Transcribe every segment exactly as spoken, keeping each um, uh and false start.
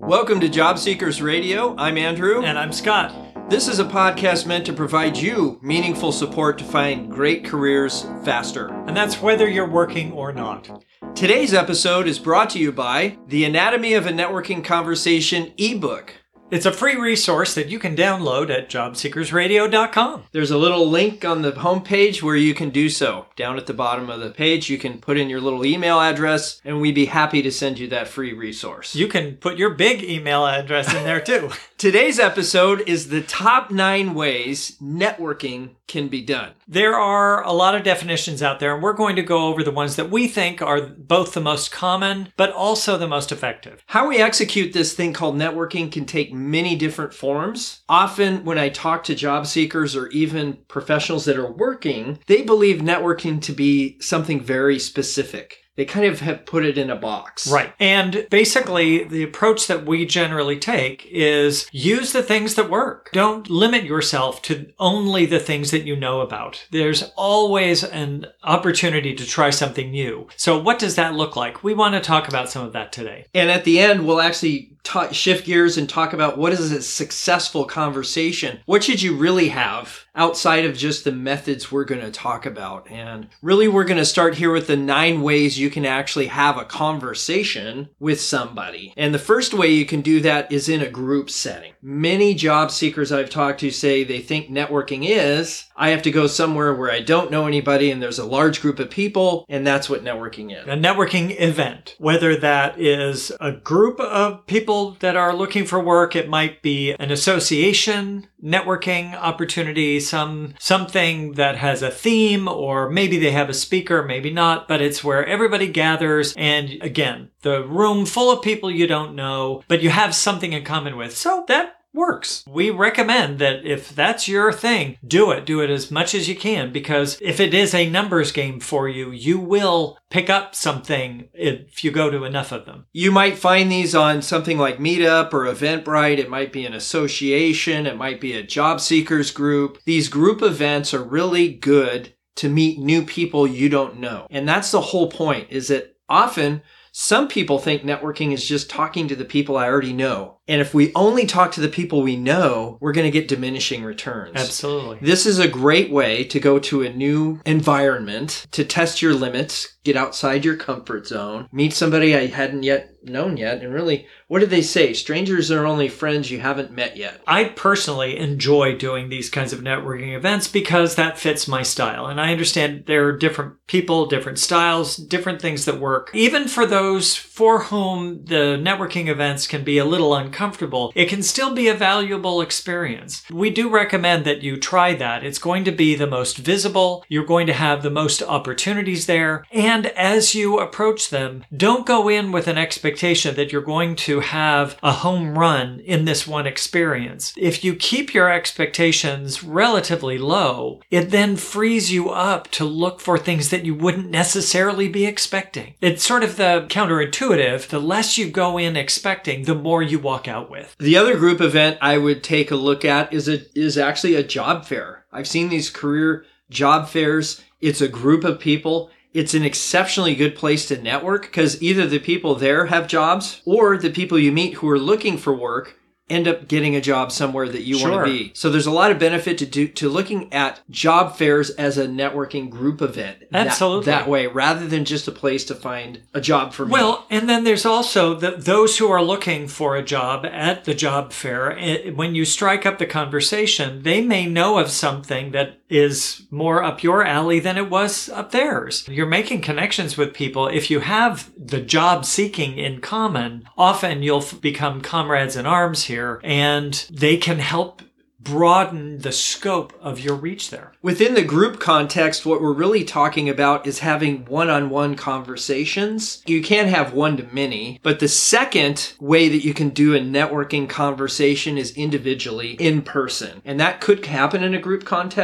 Welcome to Job Seekers Radio. I'm Andrew. And I'm Scott. This is a podcast meant to provide you meaningful support to find great careers faster. And that's whether you're working or not. Today's episode is brought to you by the Anatomy of a Networking Conversation ebook. It's a free resource that you can download at job seekers radio dot com. There's a little link on the homepage where you can do so. Down at the bottom of the page, you can put in your little email address, and we'd be happy to send you that free resource. You can put your big email address in there too. Today's episode is the top nine ways networking can be done. There are a lot of definitions out there, and we're going to go over the ones that we think are both the most common, but also the most effective. How we execute this thing called networking can take many different forms. Often when I talk to job seekers or even professionals that are working, they believe networking to be something very specific. They kind of have put it in a box. Right. And basically, the approach that we generally take is use the things that work. Don't limit yourself to only the things that you know about. There's always an opportunity to try something new. So what does that look like? We want to talk about some of that today. And at the end, we'll actually ta- shift gears and talk about what is a successful conversation. What should you really have outside of just the methods we're going to talk about? And really, we're going to start here with the nine ways you can actually have a conversation with somebody. And the first way you can do that is in a group setting. Many job seekers I've talked to say they think networking is, I have to go somewhere where I don't know anybody and there's a large group of people, and that's what networking is. A networking event, whether that is a group of people that are looking for work, it might be an association networking opportunity, some something that has a theme, or maybe they have a speaker, maybe not, but it's where everybody gathers, and again, the room full of people you don't know, but you have something in common with. So that works. We recommend that if that's your thing, do it. Do it as much as you can, because if it is a numbers game for you, you will pick up something if you go to enough of them. You might find these on something like Meetup or Eventbrite. It might be an association. It might be a job seekers group. These group events are really good to meet new people you don't know. And that's the whole point, is that often some people think networking is just talking to the people I already know. And if we only talk to the people we know, we're going to get diminishing returns. Absolutely. This is a great way to go to a new environment, to test your limits, get outside your comfort zone, meet somebody I hadn't yet known yet. And really, what did they say? Strangers are only friends you haven't met yet. I personally enjoy doing these kinds of networking events because that fits my style. And I understand there are different people, different styles, different things that work. Even for those for whom the networking events can be a little uncomfortable, it can still be a valuable experience. We do recommend that you try that. It's going to be the most visible. You're going to have the most opportunities there. And as you approach them, don't go in with an expectation that you're going to have a home run in this one experience. If you keep your expectations relatively low, it then frees you up to look for things that you wouldn't necessarily be expecting. It's sort of the counterintuitive. The less you go in expecting, the more you walk out with. The other group event I would take a look at is a, is actually a job fair. I've seen these career job fairs. It's a group of people. It's an exceptionally good place to network because either the people there have jobs or the people you meet who are looking for work end up getting a job somewhere that you Sure. want to be. So there's a lot of benefit to do to looking at job fairs as a networking group event. Absolutely. That, that way, rather than just a place to find a job for me. Well, and then there's also the, those who are looking for a job at the job fair. It, when you strike up the conversation, they may know of something that is more up your alley than it was up theirs. You're making connections with people. If you have the job seeking in common, often you'll f- become comrades in arms here, and they can help broaden the scope of your reach there. Within the group context, what we're really talking about is having one-on-one conversations. You can have one-to-many, but the second way that you can do a networking conversation is individually, in person. And that could happen in a group context,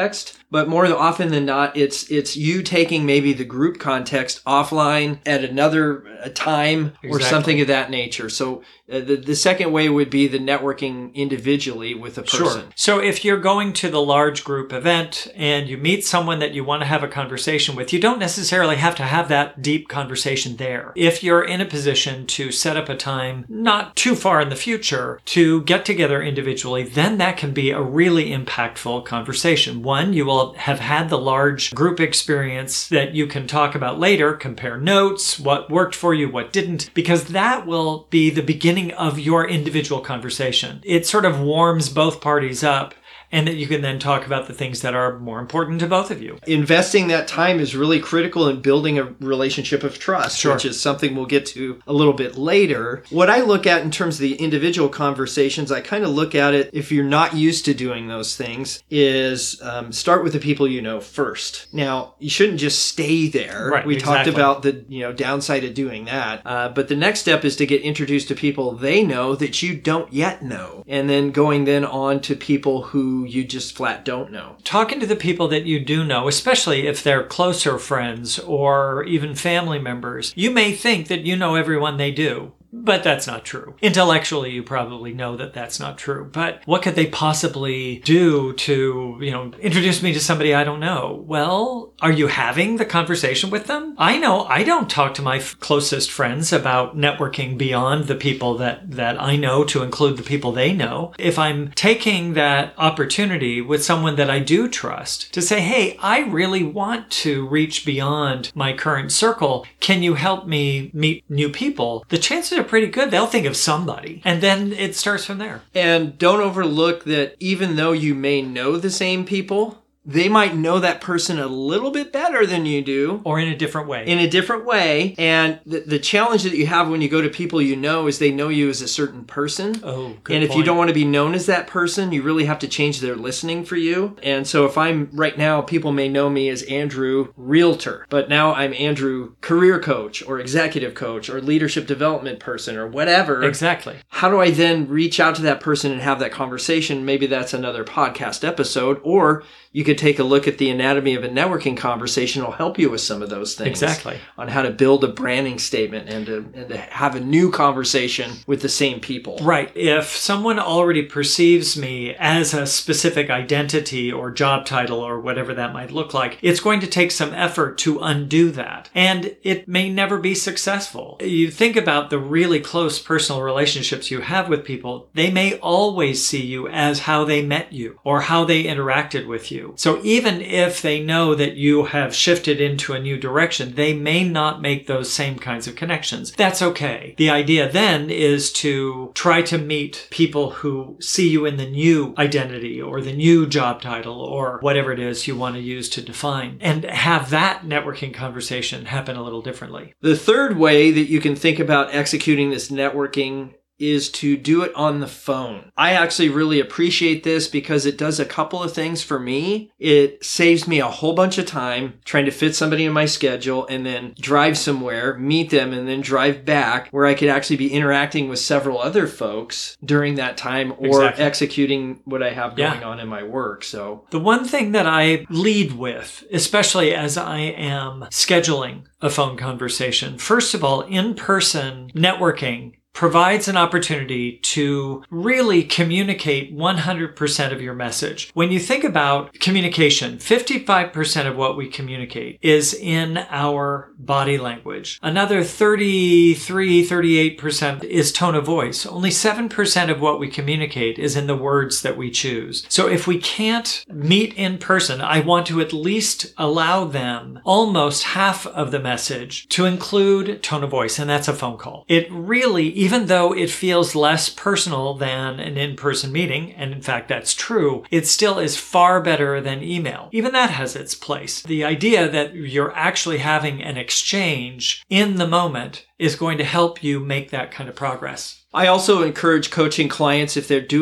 but more often than not, it's it's you taking maybe the group context offline at another time or Exactly. something of that nature. So uh, the, the second way would be the networking individually with a person. Sure. So if you're going to the large group event and you meet someone that you want to have a conversation with, you don't necessarily have to have that deep conversation there. If you're in a position to set up a time not too far in the future to get together individually, then that can be a really impactful conversation. One, you will have had the large group experience that you can talk about later, compare notes, what worked for you, what didn't, because that will be the beginning of your individual conversation. It sort of warms both parties up, and that you can then talk about the things that are more important to both of you. Investing that time is really critical in building a relationship of trust, Sure. which is something we'll get to a little bit later. What I look at in terms of the individual conversations, I kind of look at it, if you're not used to doing those things, is um, start with the people you know first. Now, you shouldn't just stay there. Right, we exactly. talked about the you know downside of doing that. Uh, but the next step is to get introduced to people they know that you don't yet know. And then going then on to people who you just flat don't know. Talking to the people that you do know, especially if they're closer friends or even family members, you may think that you know everyone they do. But that's not true. Intellectually, you probably know that that's not true. But what could they possibly do to, you know, introduce me to somebody I don't know? Well, are you having the conversation with them? I know I don't talk to my f- closest friends about networking beyond the people that, that I know, to include the people they know. If I'm taking that opportunity with someone that I do trust to say, hey, I really want to reach beyond my current circle. Can you help me meet new people? The chances are pretty good. They'll think of somebody. And then it starts from there. And don't overlook that even though you may know the same people, they might know that person a little bit better than you do. Or in a different way. In a different way. And the, the challenge that you have when you go to people you know is they know you as a certain person. Oh, good And if point. you don't want to be known as that person, you really have to change their listening for you. And so if I'm right now, people may know me as Andrew Realtor, but now I'm Andrew Career Coach or Executive Coach or Leadership Development Person or whatever. Exactly. How do I then reach out to that person and have that conversation? Maybe that's another podcast episode, or you could take a look at the anatomy of a networking conversation. It'll help you with some of those things. Exactly. On how to build a branding statement and to, and to have a new conversation with the same people. Right. If someone already perceives me as a specific identity or job title or whatever that might look like, it's going to take some effort to undo that. And it may never be successful. You think about the really close personal relationships you have with people, they may always see you as how they met you or how they interacted with you. So even if they know that you have shifted into a new direction, they may not make those same kinds of connections. That's okay. The idea then is to try to meet people who see you in the new identity or the new job title or whatever it is you want to use to define, and have that networking conversation happen a little differently. The third way that you can think about executing this networking is to do it on the phone. I actually really appreciate this because it does a couple of things for me. It saves me a whole bunch of time trying to fit somebody in my schedule and then drive somewhere, meet them, and then drive back, where I could actually be interacting with several other folks during that time or Exactly. executing what I have going Yeah. on in my work. So The one thing that I lead with, especially as I am scheduling a phone conversation, first of all, in-person networking provides an opportunity to really communicate one hundred percent of your message. When you think about communication, fifty-five percent of what we communicate is in our body language. Another thirty-three, thirty-eight percent is tone of voice. Only seven percent of what we communicate is in the words that we choose. So if we can't meet in person, I want to at least allow them almost half of the message to include tone of voice, and that's a phone call. It really, even though it feels less personal than an in-person meeting, and in fact that's true, it still is far better than email. Even that has its place. The idea that you're actually having an exchange in the moment is going to help you make that kind of progress. I also encourage coaching clients, if they're doing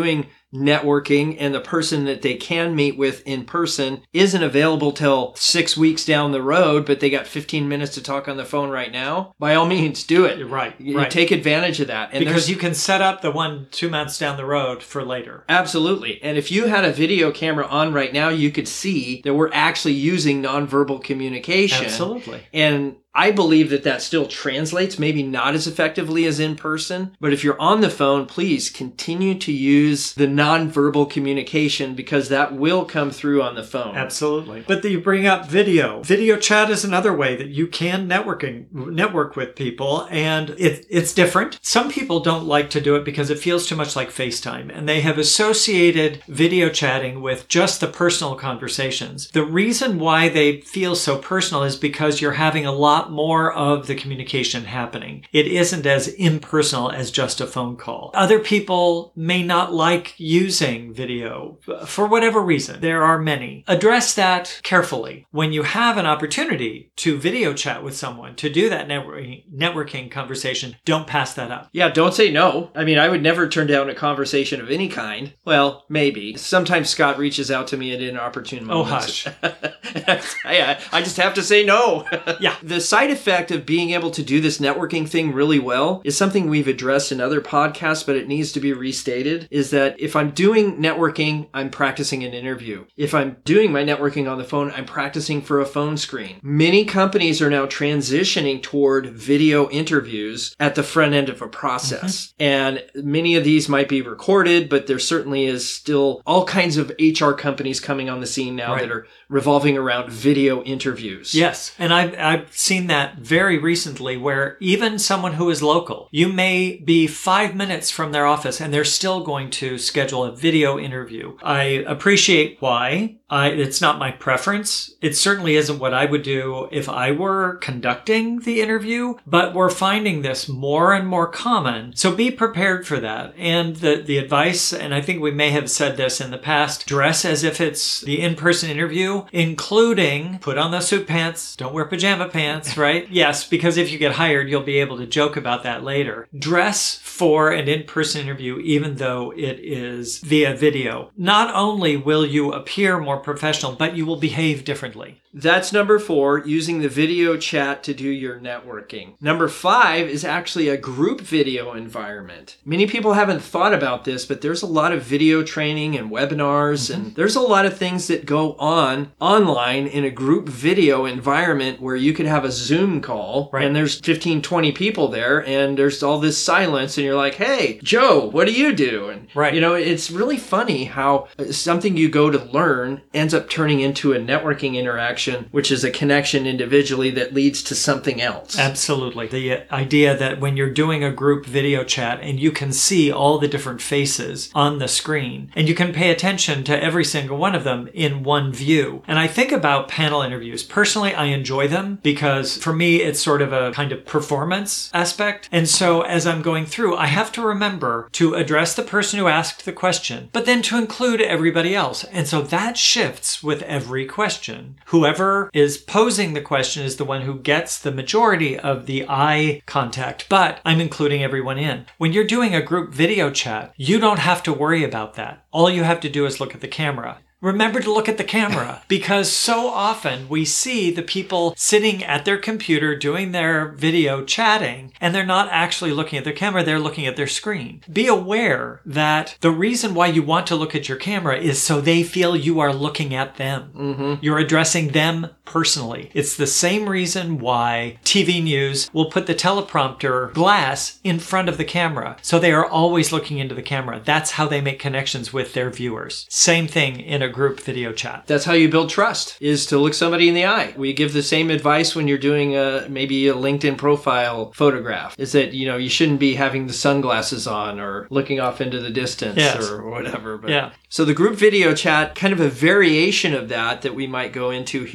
networking and the person that they can meet with in person isn't available till six weeks down the road, but they got fifteen minutes to talk on the phone right now, by all means, do it. Right, You right. Take advantage of that. And because you can set up the one two months down the road for later. Absolutely. And if you had a video camera on right now, you could see that we're actually using nonverbal communication. Absolutely. And I believe that that still translates, maybe not as effectively as in person. But if you're on the phone, please continue to use the nonverbal communication because that will come through on the phone. Absolutely. But you bring up video. Video chat is another way that you can networking network with people, and it, it's different. Some people don't like to do it because it feels too much like FaceTime, and they have associated video chatting with just the personal conversations. The reason why they feel so personal is because you're having a lot more of the communication happening. It isn't as impersonal as just a phone call. Other people may not like using video for whatever reason. There are many. Address that carefully. When you have an opportunity to video chat with someone, to do that networking, networking conversation, don't pass that up. Yeah, don't say no. I mean, I would never turn down a conversation of any kind. Well, maybe. Sometimes Scott reaches out to me at inopportune moments. Oh, hush. I, I just have to say no. Yeah. The side effect of being able to do this networking thing really well is something we've addressed in other podcasts, but it needs to be restated, is that if I'm doing networking, I'm practicing an interview. If I'm doing my networking on the phone, I'm practicing for a phone screen. Many companies are now transitioning toward video interviews at the front end of a process. Mm-hmm. And many of these might be recorded, but there certainly is still all kinds of H R companies coming on the scene now right. that are revolving around video interviews. Yes. And I've, I've seen that very recently where even someone who is local, you may be five minutes from their office and they're still going to schedule a video interview. I appreciate why. I, it's not my preference. It certainly isn't what I would do if I were conducting the interview, but we're finding this more and more common. So be prepared for that. And the, the advice, and I think we may have said this in the past, dress as if it's the in-person interview, including put on the suit pants, don't wear pajama pants, right? Yes, because if you get hired, you'll be able to joke about that later. Dress for an in-person interview, even though it is via video. Not only will you appear more professional, but you will behave differently. That's number four, using the video chat to do your networking. Number five is actually a group video environment. Many people haven't thought about this, but there's a lot of video training and webinars, mm-hmm. and there's a lot of things that go on online in a group video environment where you could have a Zoom call, right. and there's fifteen, twenty people there, and there's all this silence, and you're like, hey, Joe, what do you do? And, right. you know, it's really funny how something you go to learn ends up turning into a networking interaction, which is a connection individually that leads to something else. Absolutely. The idea that when you're doing a group video chat and you can see all the different faces on the screen and you can pay attention to every single one of them in one view. And I think about panel interviews. Personally, I enjoy them because for me, it's sort of a kind of performance aspect. And so as I'm going through, I have to remember to address the person who asked the question, but then to include everybody else. And so that shifts with every question. Whoever is posing the question is the one who gets the majority of the eye contact, but I'm including everyone in. When you're doing a group video chat, you don't have to worry about that. All you have to do is look at the camera. Remember to look at the camera because so often we see the people sitting at their computer doing their video chatting and they're not actually looking at their camera, they're looking at their screen. Be aware that the reason why you want to look at your camera is so they feel you are looking at them. Mm-hmm. You're addressing them personally. It's the same reason why T V News will put the teleprompter glass in front of the camera so they are always looking into the camera. That's how they make connections with their viewers. Same thing in a group video chat. That's how you build trust, is to look somebody in the eye. We give the same advice when you're doing a, maybe a LinkedIn profile photograph, is that, you know, you shouldn't be having the sunglasses on or looking off into the distance yes. or whatever. But, yeah. So the group video chat, kind of a variation of that that we might go into here is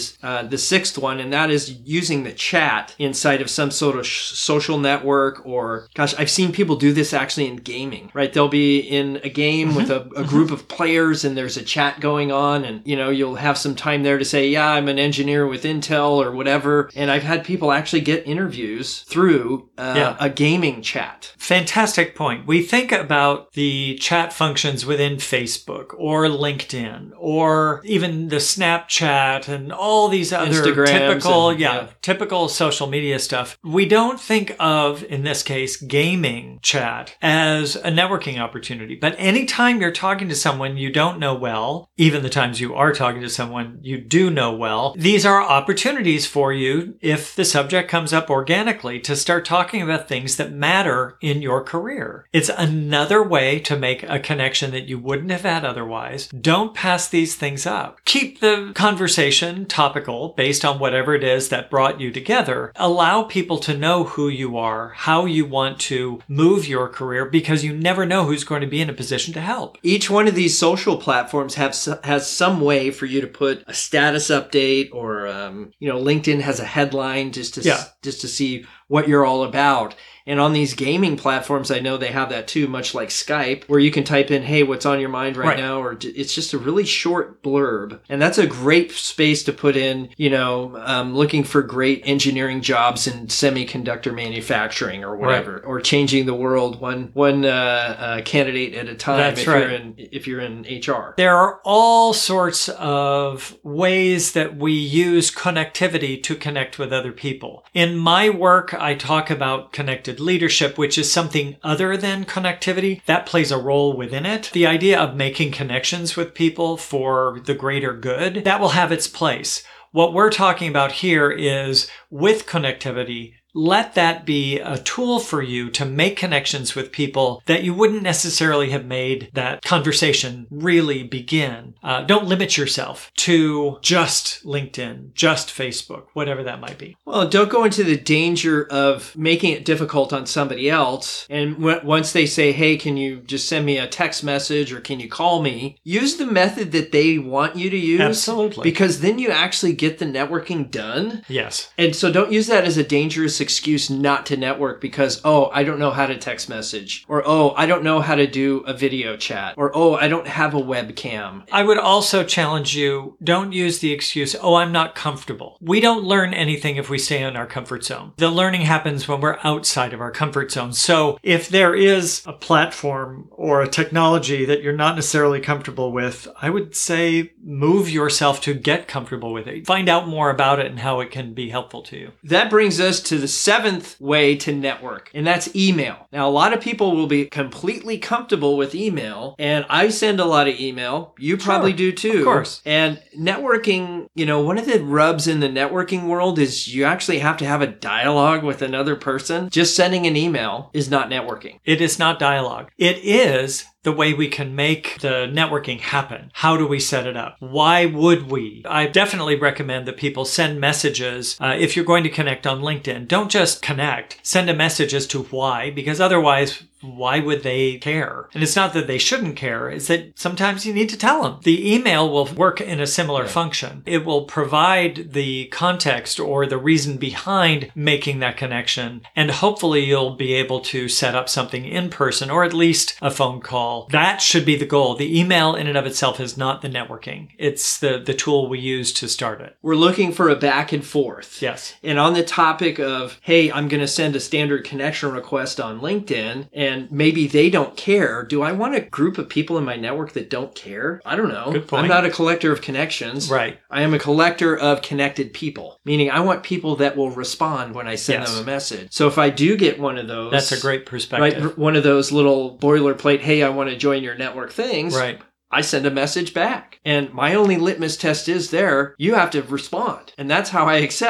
is uh, the sixth one, and that is using the chat inside of some sort of sh- social network. Or, gosh, I've seen people do this actually in gaming, right? They'll be in a game with a, a group of players, and there's a chat going on, and, you know, you'll have some time there to say, yeah, I'm an engineer with Intel or whatever. And I've had people actually get interviews through uh, yeah. a gaming chat. Fantastic point. We think about the chat functions within Facebook or LinkedIn or even the Snapchat and all these other Instagrams typical, and, yeah, yeah, typical social media stuff. We don't think of, in this case, gaming chat as a networking opportunity. But anytime you're talking to someone you don't know well, even the times you are talking to someone you do know well, these are opportunities for you, if the subject comes up organically, to start talking about things that matter in your career. It's another way to make a connection that you wouldn't have had otherwise. Don't pass these things up. Keep the conversation topical based on whatever it is that brought you together. Allow people to know who you are, how you want to move your career, because you never know who's going to be in a position to help. Each one of these social platforms have has some way for you to put a status update, or um, you know, LinkedIn has a headline just to yeah. just to see what you're all about. And on these gaming platforms, I know they have that too, much like Skype, where you can type in, hey, what's on your mind right, right. now? Or it's just a really short blurb. And that's a great space to put in, you know, um, looking for great engineering jobs in semiconductor manufacturing or whatever, right. or changing the world one one uh, uh, candidate at a time. That's if right. you're in if you're in H R. There are all sorts of ways that we use connectivity to connect with other people. In my work, I talk about connected leadership, which is something other than connectivity. That plays a role within it. The idea of making connections with people for the greater good, that will have its place. What we're talking about here is, with connectivity, let that be a tool for you to make connections with people that you wouldn't necessarily have made that conversation really begin. Uh, don't limit yourself to just LinkedIn, just Facebook, whatever that might be. Well, don't go into the danger of making it difficult on somebody else. And w- once they say, hey, can you just send me a text message or can you call me? Use the method that they want you to use. Absolutely. Because then you actually get the networking done. Yes. And so don't use that as a dangerous excuse not to network because, oh, I don't know how to text message, or, oh, I don't know how to do a video chat, or, oh, I don't have a webcam. I would also challenge you, don't use the excuse, oh, I'm not comfortable. We don't learn anything if we stay in our comfort zone. The learning happens when we're outside of our comfort zone. So if there is a platform or a technology that you're not necessarily comfortable with, I would say move yourself to get comfortable with it. Find out more about it and how it can be helpful to you. That brings us to the seventh way to network, and that's email. Now, a lot of people will be completely comfortable with email, and I send a lot of email. You probably Sure, do too. Of course. And networking, you know, one of the rubs in the networking world is you actually have to have a dialogue with another person. Just sending an email is not networking. It is not dialogue. It is the way we can make the networking happen. How do we set it up? Why would we? I definitely recommend that people send messages. Uh, if you're going to connect on LinkedIn, don't just connect. Send a message as to why, because otherwise, why would they care? And it's not that they shouldn't care. It's that sometimes you need to tell them. The email will work in a similar yeah. function. It will provide the context or the reason behind making that connection. And hopefully you'll be able to set up something in person or at least a phone call. That should be the goal. The email in and of itself is not the networking. It's the, the tool we use to start it. We're looking for a back and forth. Yes. And on the topic of, hey, I'm going to send a standard connection request on LinkedIn, and maybe they don't care. Do I want a group of people in my network that don't care? I don't know. Good point. I'm not a collector of connections. Right. I am a collector of connected people, meaning I want people that will respond when I send yes. them a message. So if I do get one of those... That's a great perspective. Right, one of those little boilerplate, hey, I want to join your network things. Right. I send a message back. And my only litmus test is there, you have to respond. And that's how I accept.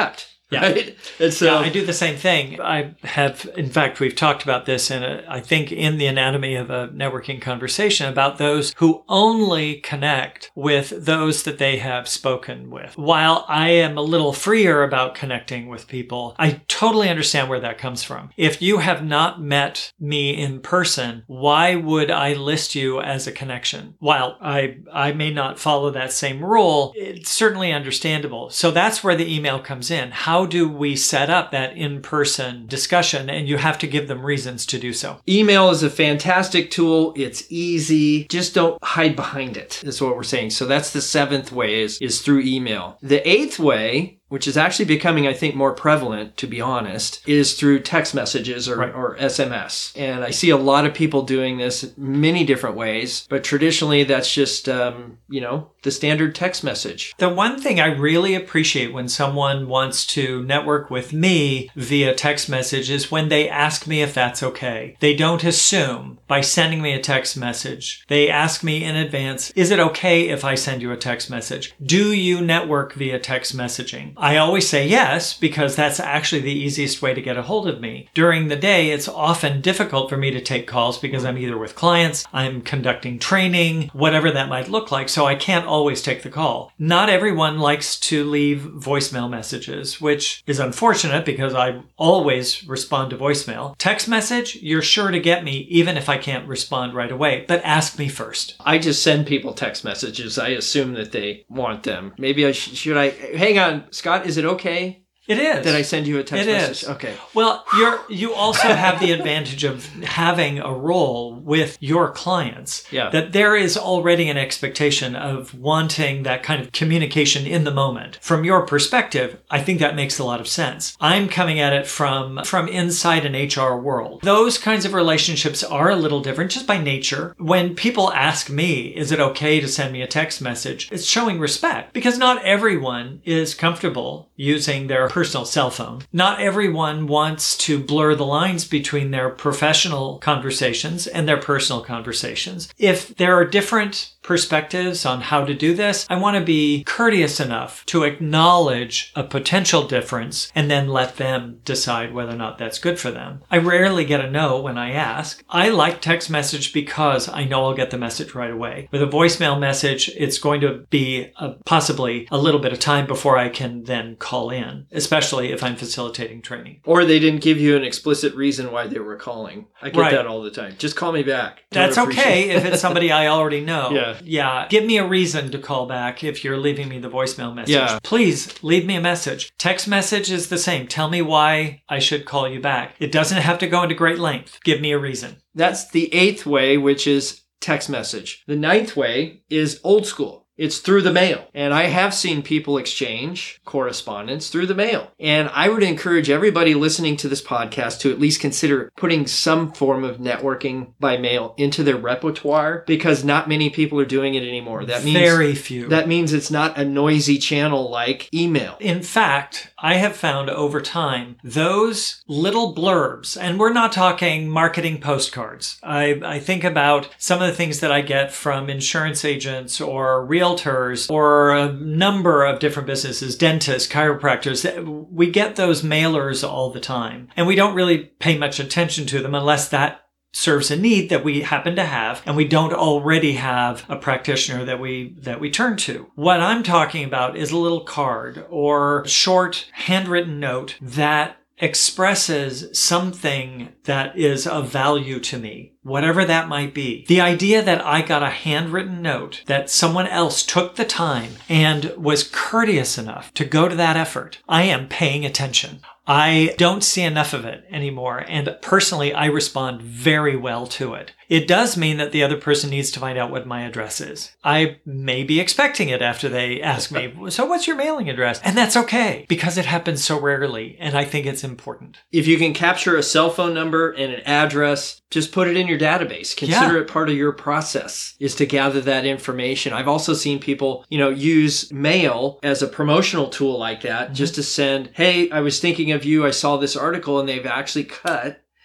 Yeah. Right? And so Yeah, I do the same thing. I have, in fact, we've talked about this in, a, I think, in the Anatomy of a Networking Conversation about those who only connect with those that they have spoken with. While I am a little freer about connecting with people, I totally understand where that comes from. If you have not met me in person, why would I list you as a connection? While I, I may not follow that same rule, it's certainly understandable. So that's where the email comes in. How do we set up that in-person discussion? And you have to give them reasons to do so. Email is a fantastic tool. It's easy. Just don't hide behind it, is what we're saying. So that's the seventh way is, is through email. The eighth way, which is actually becoming, I think, more prevalent, to be honest, is through text messages or, right. or S M S. And I see a lot of people doing this many different ways, but traditionally that's just, um, you know, the standard text message. The one thing I really appreciate when someone wants to network with me via text message is when they ask me if that's okay. They don't assume by sending me a text message. They ask me in advance, is it okay if I send you a text message? Do you network via text messaging? I always say yes, because that's actually the easiest way to get a hold of me. During the day, it's often difficult for me to take calls because I'm either with clients, I'm conducting training, whatever that might look like, so I can't always take the call. Not everyone likes to leave voicemail messages, which is unfortunate because I always respond to voicemail. Text message, you're sure to get me even if I can't respond right away, but ask me first. I just send people text messages. I assume that they want them. Maybe I sh- should I hang on, Scott, is it okay? It is. Did I send you a text it message? Is. Okay. Well, you're you also have the advantage of having a role with your clients. Yeah. That there is already an expectation of wanting that kind of communication in the moment. From your perspective, I think that makes a lot of sense. I'm coming at it from, from inside an H R world. Those kinds of relationships are a little different just by nature. When people ask me, is it okay to send me a text message? It's showing respect because not everyone is comfortable using their personal cell phone. Not everyone wants to blur the lines between their professional conversations and their personal conversations. If there are different perspectives on how to do this, I want to be courteous enough to acknowledge a potential difference and then let them decide whether or not that's good for them. I rarely get a no when I ask. I like text message because I know I'll get the message right away. With a voicemail message, it's going to be a, possibly a little bit of time before I can then call in, especially if I'm facilitating training. Or they didn't give you an explicit reason why they were calling. I get Right. that all the time. Just call me back. That's Don't appreciate okay if it's somebody I already know. Yeah. Yeah. Give me a reason to call back if you're leaving me the voicemail message. Yeah. Please leave me a message. Text message is the same. Tell me why I should call you back. It doesn't have to go into great length. Give me a reason. That's the eighth way, which is text message. The ninth way is old school. It's through the mail. And I have seen people exchange correspondence through the mail. And I would encourage everybody listening to this podcast to at least consider putting some form of networking by mail into their repertoire because not many people are doing it anymore. That means Very few. That means it's not a noisy channel like email. In fact, I have found over time those little blurbs, and we're not talking marketing postcards. I, I think about some of the things that I get from insurance agents or realtors or a number of different businesses, dentists, chiropractors. We get those mailers all the time, and we don't really pay much attention to them unless that serves a need that we happen to have and we don't already have a practitioner that we that we turn to. What I'm talking about is a little card or short handwritten note that expresses something that is of value to me, whatever that might be. The idea that I got a handwritten note, that someone else took the time and was courteous enough to go to that effort, I am paying attention. I don't see enough of it anymore, and personally, I respond very well to it. It does mean that the other person needs to find out what my address is. I may be expecting it after they ask me, so what's your mailing address? And that's okay, because it happens so rarely, and I think it's important. If you can capture a cell phone number and an address, just put it in your database. Consider Yeah. it part of your process is to gather that information. I've also seen people, you know, use mail as a promotional tool like that, mm-hmm. just to send, hey, I was thinking of you. I saw this article, and they've actually cut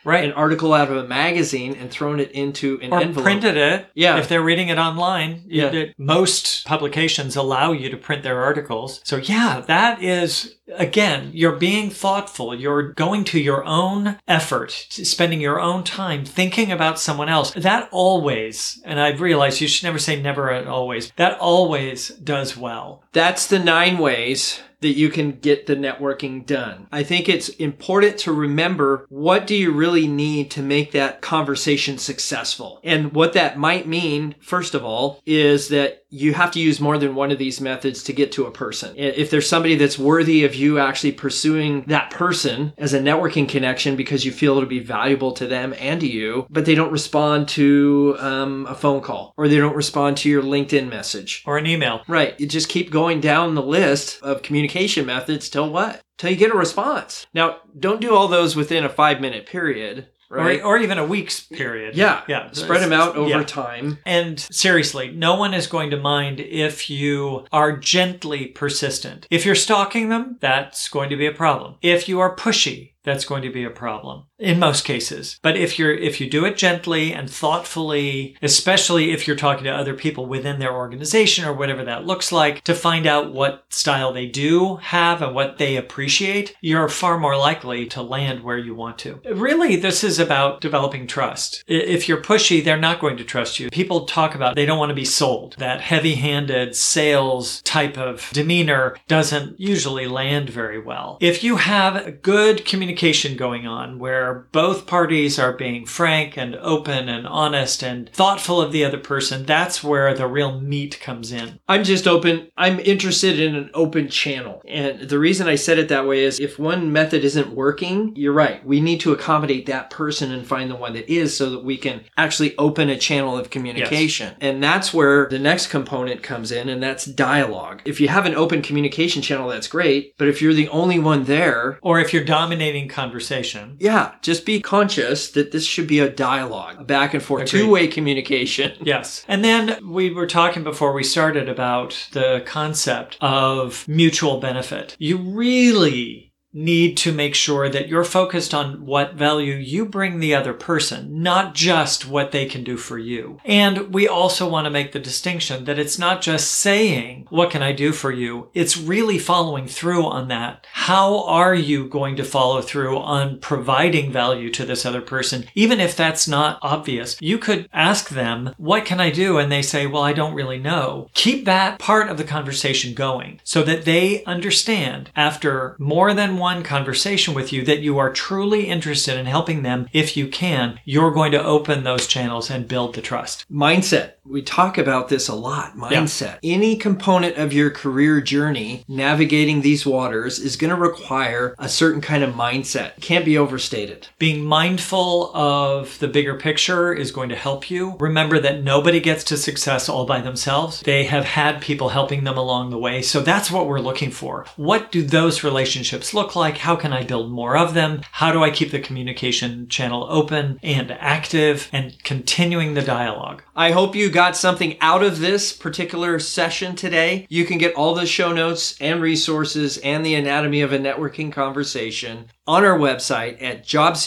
right. an article out of a magazine and thrown it into an or envelope. Printed it. Yeah. If they're reading it online, yeah. it, most publications allow you to print their articles. So yeah, that is, again, you're being thoughtful. You're going to your own effort, spending your own time thinking about someone else. That always, and I've realized you should never say never and always, that always does well. That's the nine ways that you can get the networking done. I think it's important to remember, what do you really need to make that conversation successful? And what that might mean, first of all, is that you have to use more than one of these methods to get to a person. If there's somebody that's worthy of you actually pursuing that person as a networking connection because you feel it'll be valuable to them and to you, but they don't respond to um, a phone call, or they don't respond to your LinkedIn message. Or an email. Right. You just keep going down the list of communication methods till what? Till you get a response. Now, don't do all those within a five-minute period. Right. Or, or even a week's period. Yeah. Yeah. Spread them out over yeah. time. And seriously, no one is going to mind if you are gently persistent. If you're stalking them, that's going to be a problem. If you are pushy, that's going to be a problem in most cases. But if you're if you do it gently and thoughtfully, especially if you're talking to other people within their organization or whatever that looks like, to find out what style they do have and what they appreciate, you're far more likely to land where you want to. Really, this is about developing trust. If you're pushy, they're not going to trust you. People talk about they don't want to be sold. That heavy-handed sales type of demeanor doesn't usually land very well. If you have a good communication Communication going on where both parties are being frank and open and honest and thoughtful of the other person, that's where the real meat comes in. I'm just open. I'm interested in an open channel. And the reason I said it that way is if one method isn't working, you're right. We need to accommodate that person and find the one that is so that we can actually open a channel of communication. Yes. And that's where the next component comes in, and that's dialogue. If you have an open communication channel, that's great. But if you're the only one there, or if you're dominating conversation. Yeah, just be conscious that this should be a dialogue, a back and forth, Agreed. two-way communication. Yes. And then we were talking before we started about the concept of mutual benefit. You really need to make sure that you're focused on what value you bring the other person, not just what they can do for you. And we also want to make the distinction that it's not just saying, what can I do for you? It's really following through on that. How are you going to follow through on providing value to this other person? Even if that's not obvious, you could ask them, what can I do? And they say, well, I don't really know. Keep that part of the conversation going so that they understand after more than one conversation with you that you are truly interested in helping them. If you can, you're going to open those channels and build the trust. Mindset. We talk about this a lot. Mindset. Yeah. Any component of your career journey navigating these waters is going to require a certain kind of mindset. It can't be overstated. Being mindful of the bigger picture is going to help you. Remember that nobody gets to success all by themselves. They have had people helping them along the way. So that's what we're looking for. What do those relationships look like? How can I build more of them? How do I keep the communication channel open and active and continuing the dialogue? I hope you got something out of this particular session today. You can get all the show notes and resources and the anatomy of a networking conversation on our website at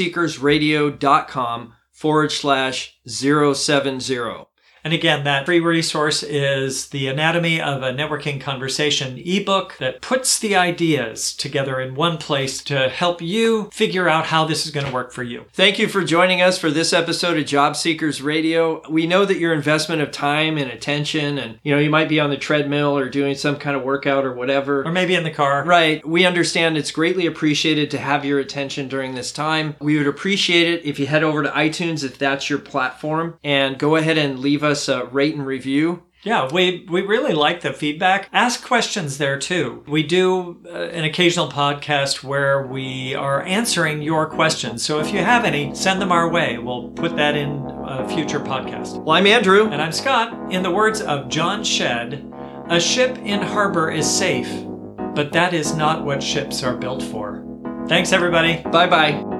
jobseekersradio.com forward slash 070. And again, that free resource is the Anatomy of a Networking Conversation ebook that puts the ideas together in one place to help you figure out how this is going to work for you. Thank you for joining us for this episode of Job Seekers Radio. We know that your investment of time and attention, and you know, you might be on the treadmill or doing some kind of workout or whatever. Or maybe in the car. Right. We understand it's greatly appreciated to have your attention during this time. We would appreciate it if you head over to iTunes if that's your platform and go ahead and leave us a rate and review. Yeah, we, we really like the feedback. Ask questions there too. We do uh, an occasional podcast where we are answering your questions. So if you have any, send them our way. We'll put that in a future podcast. Well, I'm Andrew. And I'm Scott. In the words of John Shedd, a ship in harbor is safe, but that is not what ships are built for. Thanks, everybody. Bye-bye.